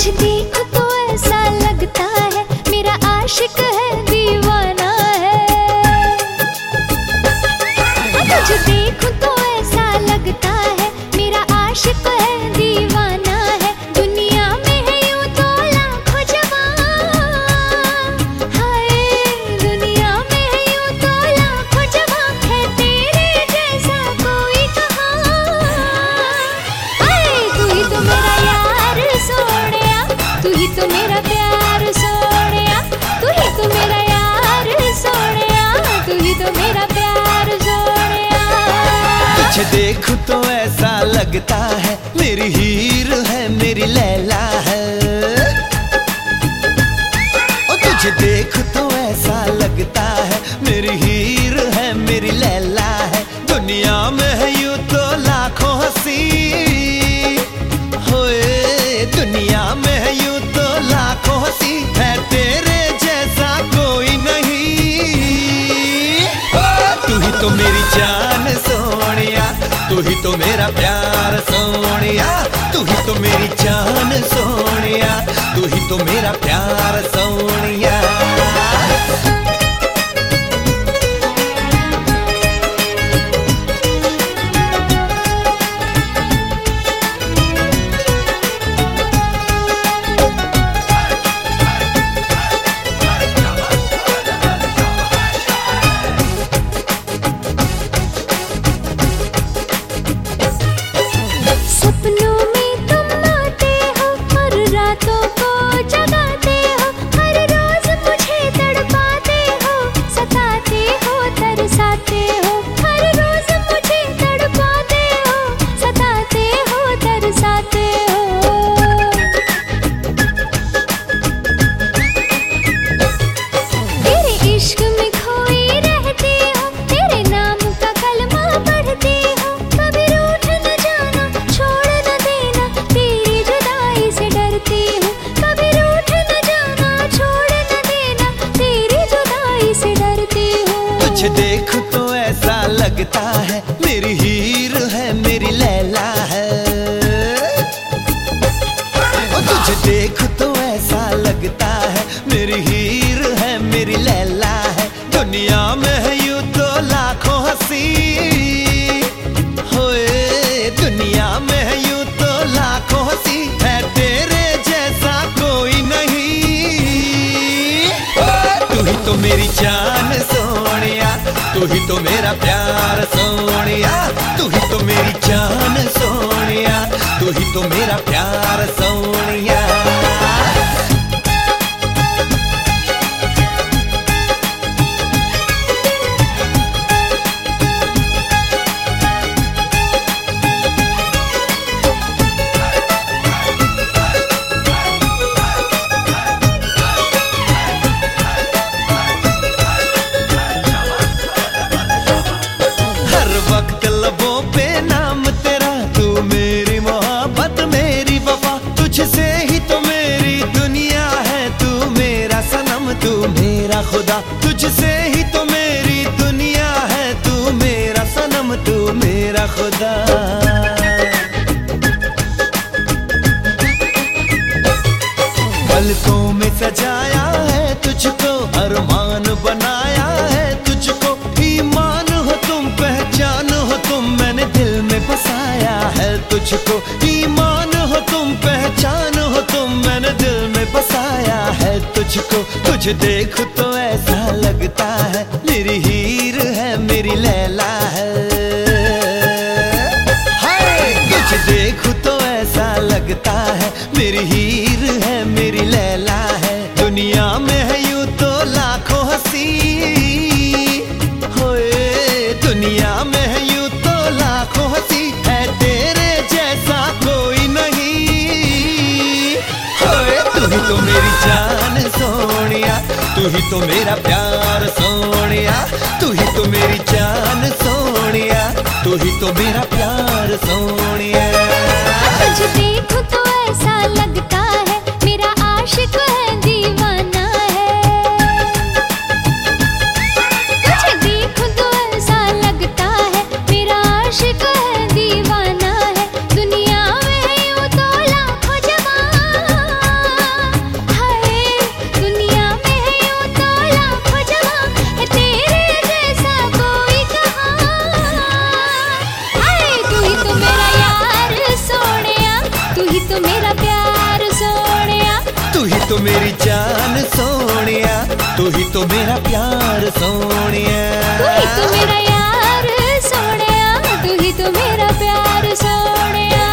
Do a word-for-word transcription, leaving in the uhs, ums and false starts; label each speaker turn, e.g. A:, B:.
A: तुझे देखो तो ऐसा लगता है मेरा आशिक है दीवाना है। तुझे देखो तो ऐसा लगता है मेरा आशिक है दीवाना है। दुनिया में है यूं तो लाखों जवां, हाय दुनिया में है यूं तो लाखों जवां, है तेरे जैसा कोई कहाँ। हाय तू ही तो मेरा यार सोनिया, तू ही तो मेरा प्यार सोनिया, तू ही तो मेरा यार सोनिया, तू ही तो मेरा प्यार सोनिया।
B: तुझे देखो तो ऐसा लगता है मेरी हीर है मेरी लैला है। ओ तुझे देखो तो ऐसा लगता है मेरी हीर है मेरी लैला है। दुनिया में है यूं तो लाखों हंसी, होए दुनिया में है यूं तो लाखों हंसी, है तेरे जैसा कोई नहीं। ओ तू ही तो मेरी जान सोनिया, तू ही तो मेरा प्यार सोनिया, तू ही तो मेरी जान सोनिया, तू ही तो मेरा प्यार सोनिया।
A: सपनों में तुम आते हो और रातों को जगाते हो, हर रोज मुझे तड़पाते हो, सताते हो तरसाते हो, हर रोज मुझे तड़पाते हो, सताते हो तरसाते हो। तेरे इश्क में खोई रहती हो, तेरे नाम का कलमा पढ़ती हो, कभी रूठ न जाना छोड़ न देना, तेरी जुदाई से डरती हूँ, कभी रूठ न जाना छोड़ न देना, तेरी जुदाई से डरती हूँ।
B: तुझे देखो तो ऐसा लगता है मेरी हीर है मेरी लैला है। ओ तुझे देखो तो ऐसा लगता है मेरी हीर है मेरी लैला है। दुनिया में है यूं तो लाखों हंसी, होए दुनिया में है यूं तो लाखों हंसी, है तेरे जैसा कोई नहीं। ओ तू ही तो मेरी जान सोनिया, तू ही तो मेरा प्यार सोनिया, तू ही तो मेरी जान सोनिया, तू ही तो मेरा प्यार सोनिया। हर वक्त लबों पे नाम तेरा, तू मेरी मोहब्बत मेरी वफा, तुझसे ही तो मेरी दुनिया है, तू मेरा सनम तू मेरा खुदा, तुझसे ही तो मेरी दुनिया है, तू मेरा सनम तू मेरा खुदा। पलकों में सजाया है तुझको, अरमान बनाया है तुझको, ईमान हो तुम पहचान हो तुम, मैंने दिल में बसाया है तुझको, ईमान हो तुम पहचान हो तुम, मैंने दिल में बसाया है तुझको। तुझे देखो तो ऐसा लगता है मेरी हीर है मेरी लैला है। हाय तुझे देखो तो ऐसा लगता है मेरी हीर है मेरी लैला है। दुनिया में है यूं तो लाखों हंसी, होए दुनिया में है यूं तो लाखों हंसी, है तेरे जैसा कोई नहीं। होए तू ही तो मेरी जान सोनिया, तू ही तो मेरा प्यार सोनिया, तू ही तो मेरी जान सोनिया, तू ही तो मेरा प्यार सोनिया।
A: तुझे देखो तो ऐसा लगता है मेरा आशिक है दीवाना है। तुझे देखो तो ऐसा लगता है मेरा आशिक है दीवाना है। दुनिया में यूं तो लाखों जवां, प्यार सोनिया।
B: तू ही तो मेरी जान सोनिया, तू ही तो मेरा प्यार सोनिया।
A: तू ही तो मेरा यार सोनिया, तू ही तो मेरा प्यार सोनिया।